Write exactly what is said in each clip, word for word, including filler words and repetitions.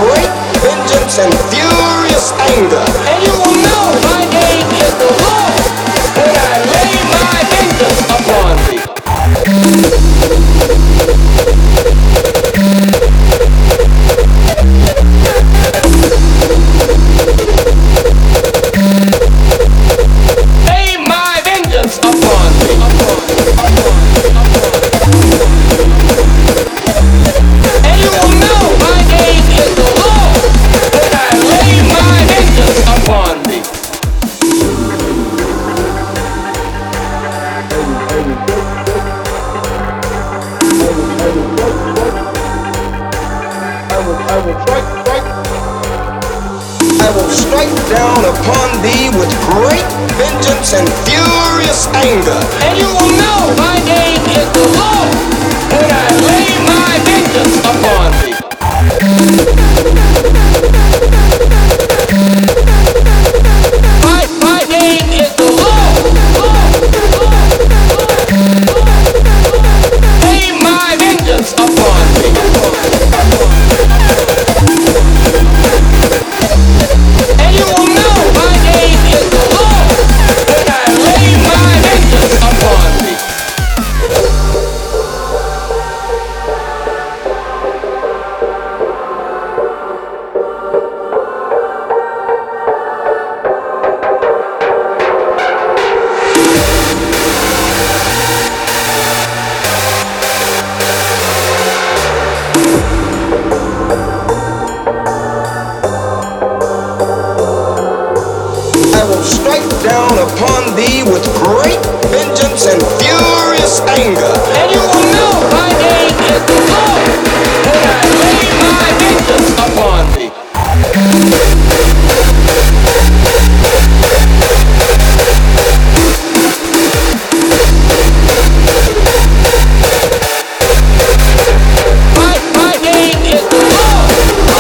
great vengeance and furious anger. And you will know my name is the Lord when I lay my vengeance upon thee. Lay my vengeance upon thee. And you will know my name is the Lord when I lay my vengeance upon thee. I will strike, strike. I will strike down upon thee with great vengeance and furious anger. And you will know my name is the Lord when I lay my vengeance upon thee. My, my name is the Lord. Lay my vengeance upon thee. And you will know my name is the Lord when I lay my vengeance upon thee. I will strike down upon thee with great vengeance and furious anger. And you will know my name is the Lord when I lay my vengeance upon thee. My, my name is the Lord.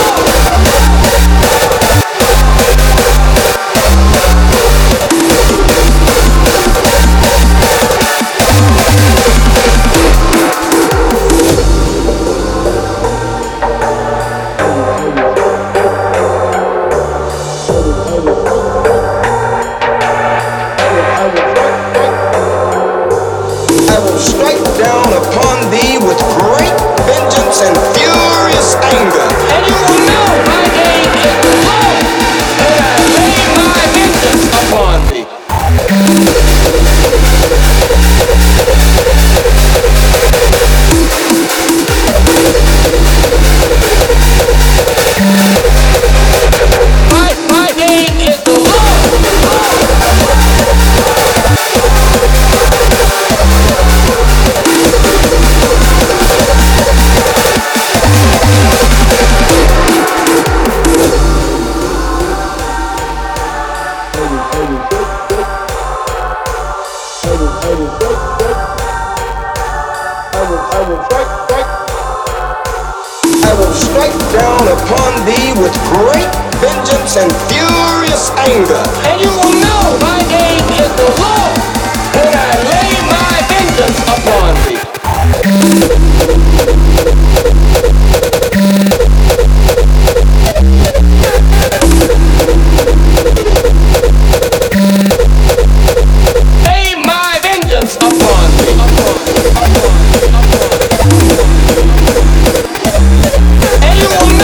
I will strike down upon thee with great vengeance and furious anger. And you will know my name is the Lord when I lay my vengeance upon thee. My, my name is the Lord. I will strike down upon thee with great vengeance and furious anger. And you will know my name is the Lord when I lay my vengeance upon thee. Lay my vengeance upon thee. And you will